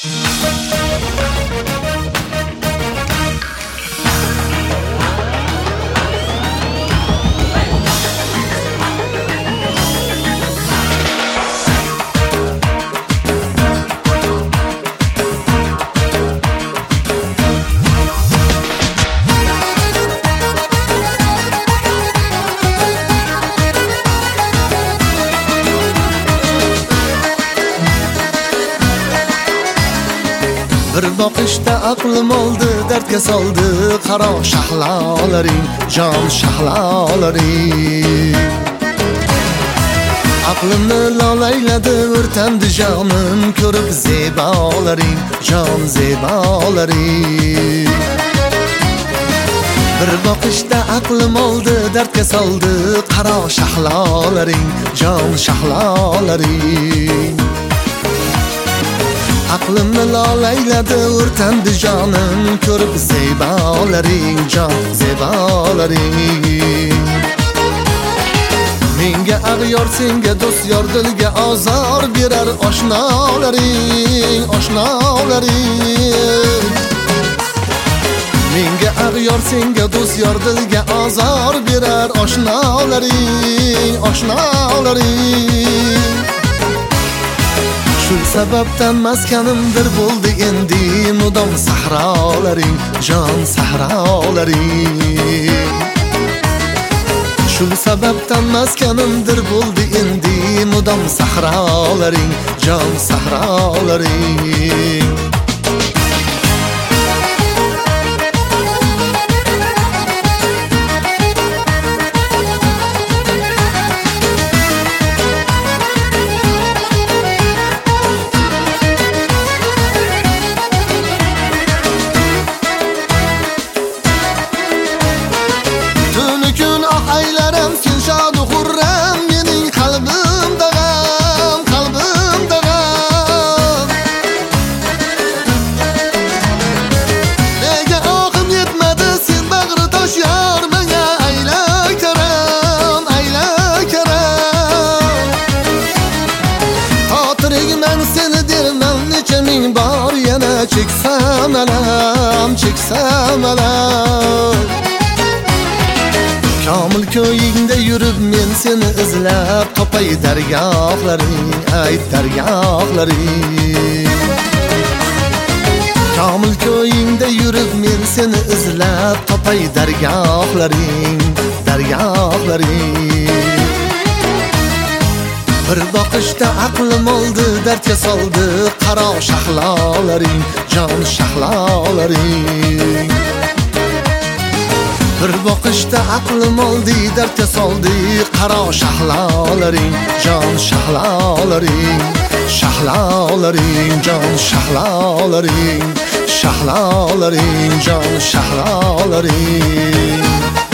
Bir bakışta aklım oldu, dertga soldi qaro shahlolaring, jon shahlolaring. Aqlimni lolayladi, o'rtandi jonim, ko'rib zebolaring, jon zebolaring. Bir bakışta aklım oldu, dertga soldi qaro shahlolaring, jon shahlolaring. Aqlimni lolayladi, o'rtandi jonim, ko'rib zebolaring, jon zebolaring. Menga ag'yor, senga do'st, yor, dilga ozor berar oshnolaring, oshnolaring. Menga ag'yor, senga do'st, yor, dilga ozor berar oshnolaring, oshnolaring. Shu sababdan maskanimdir bo'ldi endi mudom sahrolaring, jon sahrolaring. Shu sababdan maskanimdir bo'ldi endi mudom sahrolaring, jon sahrolaring. Aylaram sen şad xurram, mening qalbimda g'am, qalbimda g'am. Nega oqim yetmadi sen bag'ri tosh yor, menga aylay karam, aylay karam. Xotirigman seni derman necha ming bor, yana cheksam alam, cheksam alam. Kamil ko'yingda yurib men seni izlab, topay dargohlaring, ay dargohlaring. Kamil ko'yingda yurib men seni izlab, topay dargohlaring, dargohlaring. Bir bakışta aqlim oldi, dardga soldi qaro shahlolaring, jon shahlolaring. Bir bakışta aqlim oldi, dardga soldi qaro shahlolaring, jon shahlolaring, shahlolaring, jon shahlolaring, shahlolaring, jon shahlolaring.